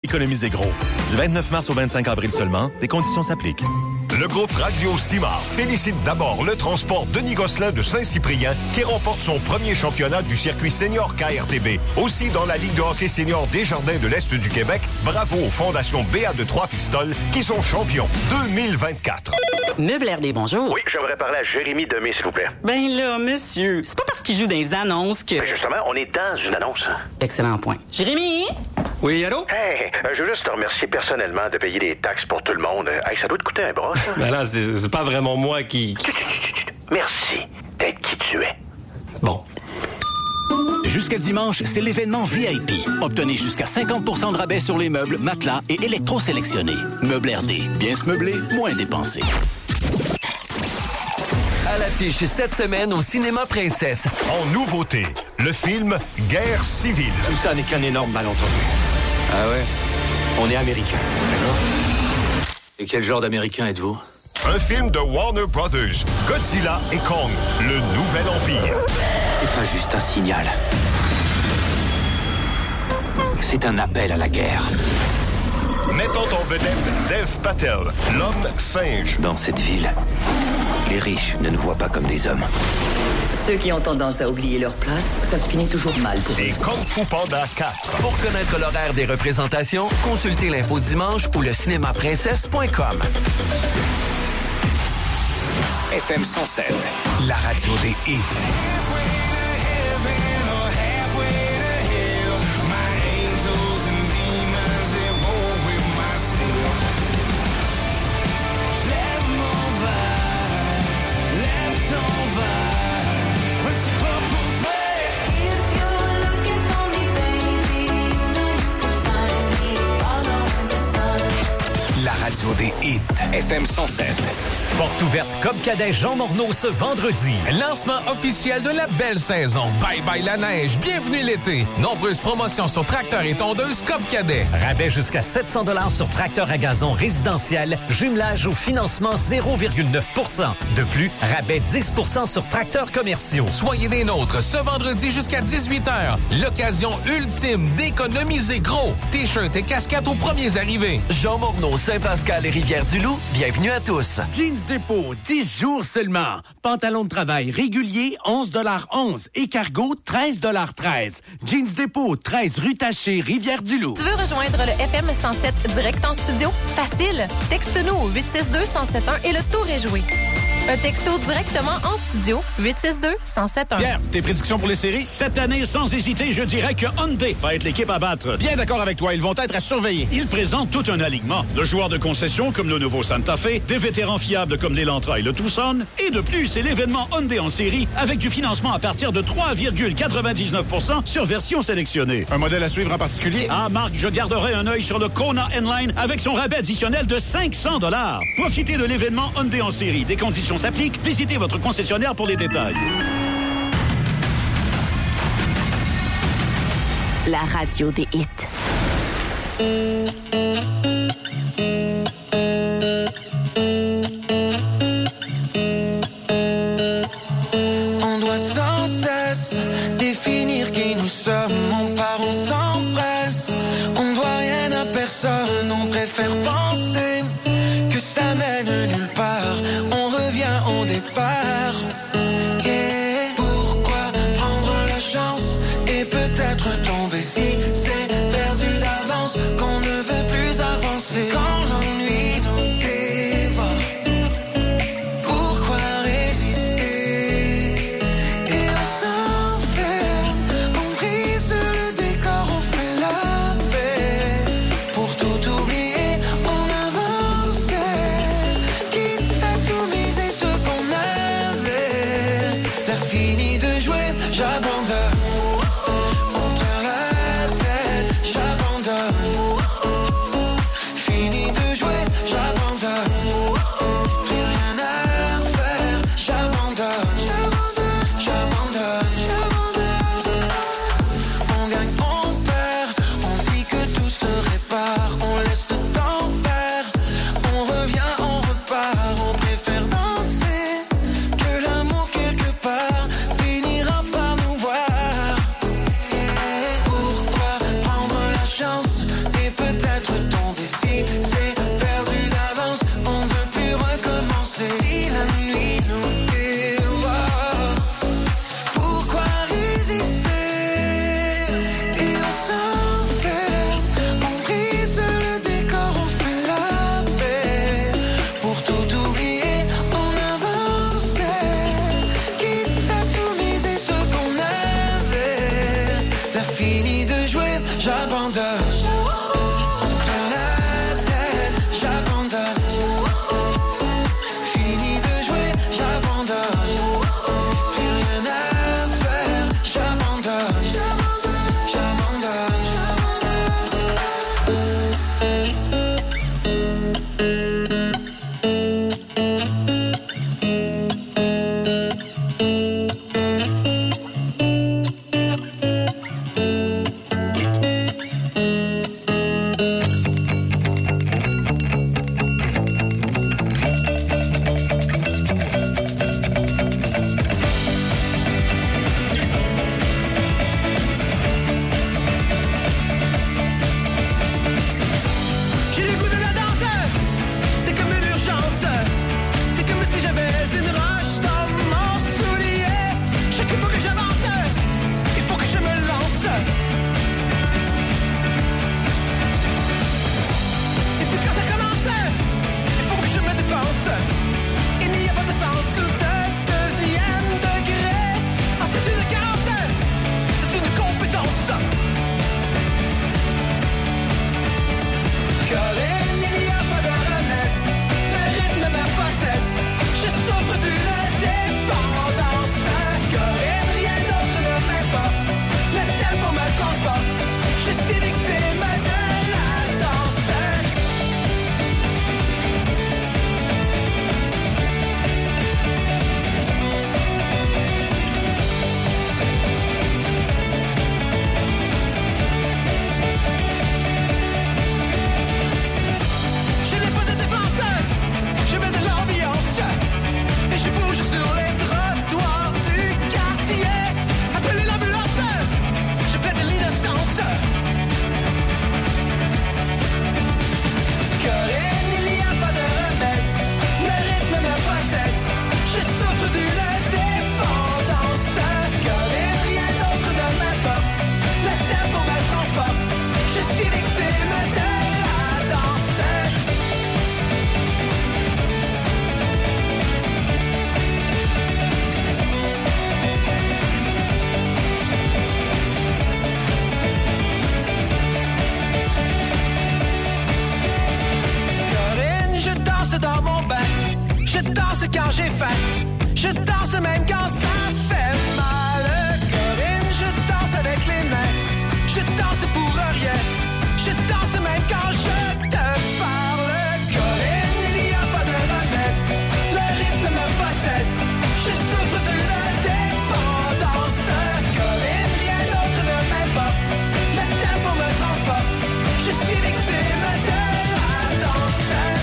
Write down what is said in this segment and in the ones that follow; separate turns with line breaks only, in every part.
économisez gros. Du 29 mars au 25 avril seulement, des conditions s'appliquent.
Le groupe Radio Simard félicite d'abord le transport Denis Gosselin de Saint-Cyprien qui remporte son premier championnat du circuit senior KRTB. Aussi dans la Ligue de hockey senior Desjardins de l'Est du Québec, bravo aux fondations BA de Trois-Pistoles qui sont champions 2024.
Meuble RD, bonjour.
Oui, j'aimerais parler à Jérémy Demé, s'il vous plaît.
Ben là, monsieur, c'est pas parce qu'il joue dans les annonces que...
Ben justement, on est dans une annonce.
Excellent point. Jérémy? Oui, allô?
Hey, je veux juste te remercier personnellement de payer des taxes pour tout le monde. Hey, ça doit te coûter un bras, ça.
Ben là, c'est pas vraiment moi qui...
Merci d'être qui tu es.
Bon.
Jusqu'à dimanche, c'est l'événement VIP. Obtenez jusqu'à 50% de rabais sur les meubles, matelas et électro sélectionnés. Meubles RD. Bien se meubler, moins dépenser.
À l'affiche cette semaine au Cinéma Princesse.
En nouveauté, le film Guerre civile.
Tout ça n'est qu'un énorme malentendu.
Ah ouais?
On est américain, d'accord? Et quel genre d'américain êtes-vous?
Un film de Warner Brothers, Godzilla et Kong, le nouvel empire.
C'est pas juste un signal. C'est un appel à la guerre.
Mettant en vedette Dev Patel, l'homme singe.
Dans cette ville, les riches ne nous voient pas comme des hommes.
Ceux qui ont tendance à oublier leur place, ça se finit toujours mal pour eux.
Et Kung Fu Panda 4.
Pour connaître l'horaire des représentations, consultez l'info dimanche ou le cinémaprincesse.com.
FM 107.
La radio des hits. La radio des hits.
FM 107.
Porte ouverte Coop Cadet Jean Morneau ce vendredi. Lancement officiel de la belle saison. Bye bye la neige, bienvenue l'été. Nombreuses promotions sur tracteurs et tondeuses Coop Cadet. Rabais jusqu'à 700 $ sur tracteurs à gazon résidentiel. Jumelage au financement 0,9 %. De plus, rabais 10 % sur tracteurs commerciaux. Soyez des nôtres ce vendredi jusqu'à 18h. L'occasion ultime d'économiser gros. T-shirts et casquettes aux premiers arrivés.
Jean Morneau, Saint-Pascal et Rivière-du-Loup, bienvenue à tous.
Jeans Dépôt, 10 jours seulement. Pantalon de travail régulier, 11,11 $. Et cargo, 13,13 $. Jeans Dépôt, 13 rue Taché, Rivière-du-Loup.
Tu veux rejoindre le FM 107 direct en studio? Facile. Texte-nous au 862-1071 et le tour est joué. Un texto directement en studio, 862-1071.
Pierre, tes prédictions pour les séries? Cette année, sans hésiter, je dirais que Hyundai va être l'équipe à battre. Bien d'accord avec toi, ils vont être à surveiller. Ils présentent tout un alignement de joueurs de concession comme le nouveau Santa Fe, des vétérans fiables comme l'Elantra et le Tucson, et de plus, c'est l'événement Hyundai en série avec du financement à partir de 3,99 % sur version sélectionnée. Un modèle à suivre en particulier? Ah, Marc, je garderai un œil sur le Kona N-Line avec son rabais additionnel de 500 $. Profitez de l'événement Hyundai en série. Des conditions s'appliquent. Visitez votre concessionnaire pour les détails.
La radio des hits.
On doit sans cesse définir qui nous sommes. On part, on s'empresse. On ne doit rien à personne. On préfère penser que ça mène nulle part. On revient au départ. Yeah. Pourquoi prendre la chance et peut-être tomber si c'est perdu d'avance qu'on ne veut plus avancer quand l'ennui nous dévore. Pourquoi résister? Et on s'enferme, on brise le décor, on fait la paix. Pour tout oublier, on danse quand j'ai faim. Je danse même quand ça fait mal. Corinne, je danse avec les mains. Je danse pour rien. Je danse même quand je te parle. Corinne, il n'y a pas de remède. Le rythme me possède. Je souffre de l'indépendance. Corinne, rien d'autre ne m'importe. Le tempo me transporte. Je suis victime de la danse.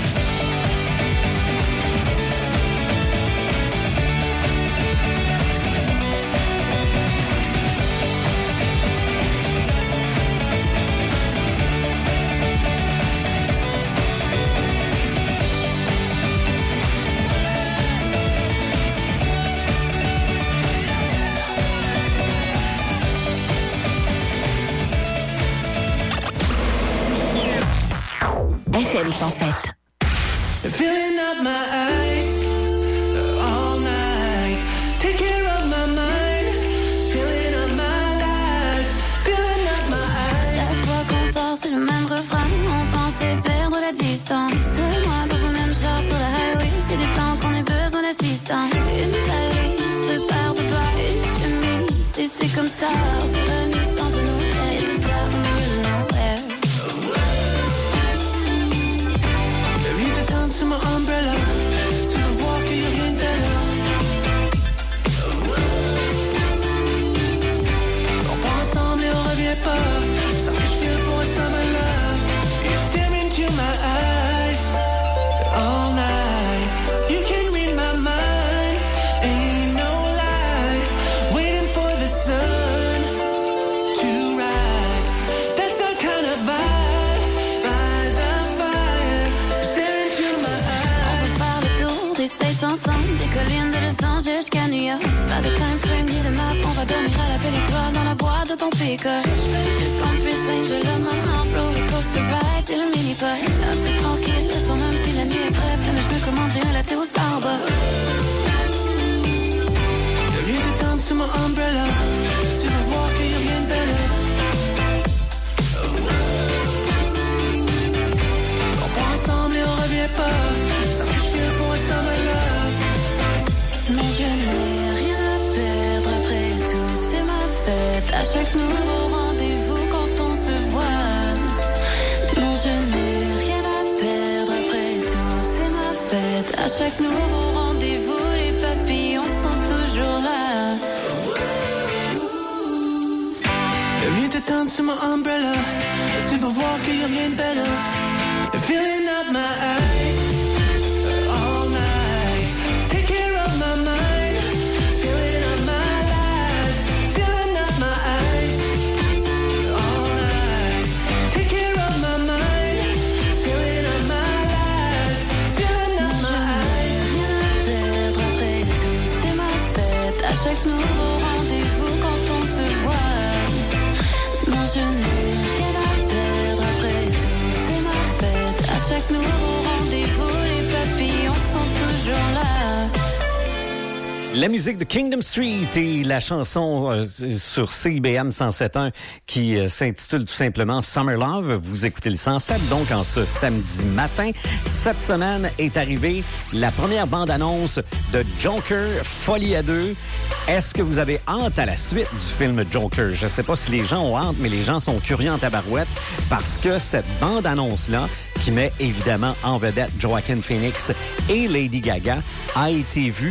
FM 107.
Filling up my eyes all night. Take care of my mind. Filling up my life. Filling up my eyes.
Chaque fois qu'on part, c'est le même refrain. On pensait perdre la distance. Toi et moi dans un même char sur la highway. C'est des plans qu'on ait besoin d'assistance. Une valise se part de bas. Une chemise, et c'est comme ça. On s'est remis dans un hôtel. Tout ça au milieu de nowhere.
Viens te tendre sur ma umbrella. Tu vas voir qu'il y a rien de tel. On part ensemble et on revient pas. Sans que je file pour un summer love. You stare into my eyes all night. You can read my mind. Ain't no lie. Waiting for the sun to rise. That's our kind of vibe. By the fire. Stare into my eyes.
On veut faire le tour des States ensemble. Des collines de Los Angeles jusqu'à New York. Pas de time frame ni de map. On va dormir à la belle étoile dans la boîte de ton pick-up. Je veux juste qu'on puisse être là maintenant. Roller coaster ride, c'est le mini-pot. Un peu tranquille le soir même si la nuit est brève. Demain je me commanderai un latte au Starbucks.
Viens te tendre sur ma umbrella. Tu vas voir qu'il y a rien de tel. On part ensemble et on revient pas. Sans que je file pour un summer love.
Mais je n'ai rien à perdre après tout, c'est ma fête. À chaque nouveau rendez-vous quand on se voit. Non, je n'ai rien à perdre après tout, c'est ma fête. À chaque nouveau rendez-vous, les papillons sont toujours là.
Viens te tendre sur ma umbrella. Tu vas voir qu'il y a rien de tel. Filling up my eyes all night. Take care of my mind. Filling up my life. Filling up my eyes all night. Take care of my mind. Filling up my life. Filling up my eyes.
Rien à perdre après tout, c'est ma fête. À chaque nouveau rendez-vous quand on se voit. Non, je n'ai rien à perdre après tout, c'est ma fête. À chaque nouveau rendez-vous, les papillons sont toujours là.
La musique de Kingdom Street et la chanson sur CIBM 107.1 qui s'intitule tout simplement Summer Love. Vous écoutez le 107, donc en ce samedi matin. Cette semaine est arrivée la première bande-annonce de Joker, Folie à deux. Est-ce que vous avez hâte à la suite du film Joker? Je ne sais pas si les gens ont hâte, mais les gens sont curieux en tabarouette parce que cette bande-annonce-là, qui met évidemment en vedette Joaquin Phoenix et Lady Gaga, a été vue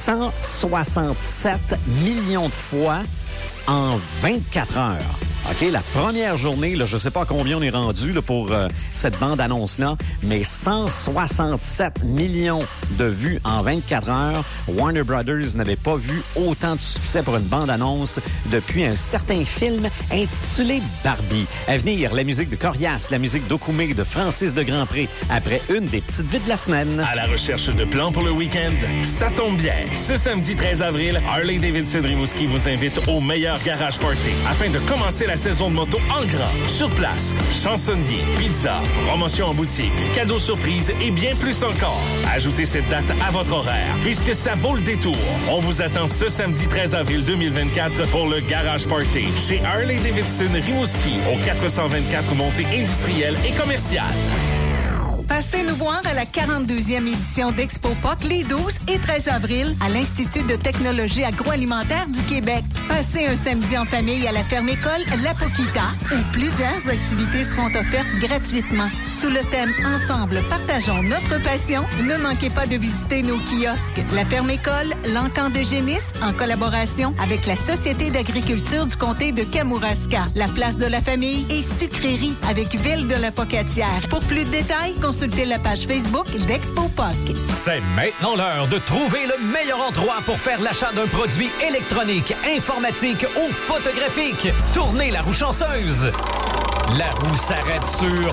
167 millions de fois en 24 heures. OK, la première journée, là, je ne sais pas à combien on est rendu là, pour cette bande-annonce-là, mais 167 millions de vues en 24 heures. Warner Brothers n'avait pas vu autant de succès pour une bande-annonce depuis un certain film intitulé Barbie. À venir, la musique de Corias, la musique d'Okoumé, de Francis de Grandpré, après une des petites vites de la semaine.
À la recherche de plans pour le week-end? Ça tombe bien. Ce samedi 13 avril, Harley-Davidson Rimouski vous invite au meilleur garage party afin de commencer la saison de moto en grand. Sur place, chansonniers, pizza, promotion en boutique, cadeaux surprises et bien plus encore. Ajoutez cette date à votre horaire puisque ça vaut le détour. On vous attend ce samedi 13 avril 2024 pour le Garage Party chez Harley-Davidson Rimouski au 424 montée industrielle et commerciale.
Passez nous voir à la 42e édition d'Expo POC les 12 et 13 avril à l'Institut de technologie agroalimentaire du Québec. Passez un samedi en famille à la ferme-école La Poquita où plusieurs activités seront offertes gratuitement. Sous le thème « Ensemble, partageons notre passion », ne manquez pas de visiter nos kiosques. La ferme-école L'Encan de Génis en collaboration avec la Société d'agriculture du comté de Kamouraska. La place de la famille et sucrerie avec Ville de la Pocatière. Pour plus de détails, consultez la page Facebook d'Expo POC.
C'est maintenant l'heure de trouver le meilleur endroit pour faire l'achat d'un produit électronique, informatique ou photographique. Tournez la roue chanceuse. La roue s'arrête sur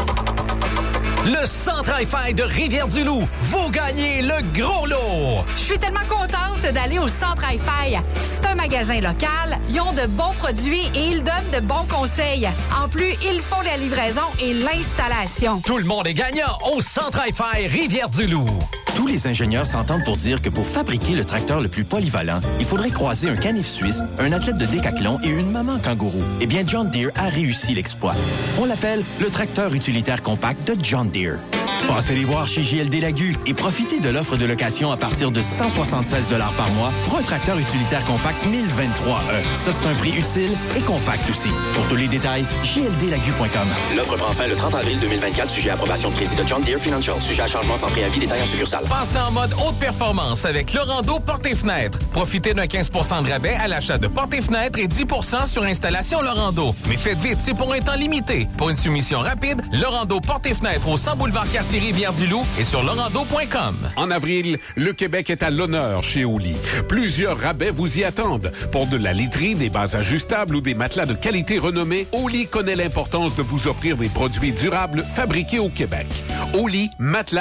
le Centre Hi-Fi de Rivière-du-Loup. Vous gagnez le gros lot.
Je suis tellement contente d'aller au Centre Hi-Fi. C'est un magasin local, ils ont de bons produits et ils donnent de bons conseils. En plus, ils font la livraison et l'installation.
Tout le monde est gagnant au Centre Hi-Fi Rivière-du-Loup.
Tous les ingénieurs s'entendent pour dire que pour fabriquer le tracteur le plus polyvalent, il faudrait croiser un canif suisse, un athlète de décathlon et une maman kangourou. Eh bien, John Deere a réussi l'exploit. On l'appelle le tracteur utilitaire compact de John Deere. Passez les voir chez JLD Lagu et profitez de l'offre de location à partir de 176 $ par mois pour un tracteur utilitaire compact 1023E. Ça, c'est un prix utile et compact aussi. Pour tous les détails, jldlagu.com.
L'offre prend fin le 30 avril 2024, sujet à approbation de crédit de John Deere Financial. Sujet à changement sans préavis, détail en succursale.
Passez en mode haute performance avec Lorando Portes et Fenêtres. Profitez d'un 15 % de rabais à l'achat de portes et fenêtres et 10 % sur installation Lorando. Mais faites vite, c'est pour un temps limité. Pour une soumission rapide, Lorando Portes et Fenêtres au 100 boulevard Quartier Rivière-du-Loup et sur lorando.com.
En avril, le Québec est à l'honneur chez Oli. Plusieurs rabais vous y attendent. Pour de la literie, des bases ajustables ou des matelas de qualité renommée, Oli connaît l'importance de vous offrir des produits durables fabriqués au Québec. Oli, matelas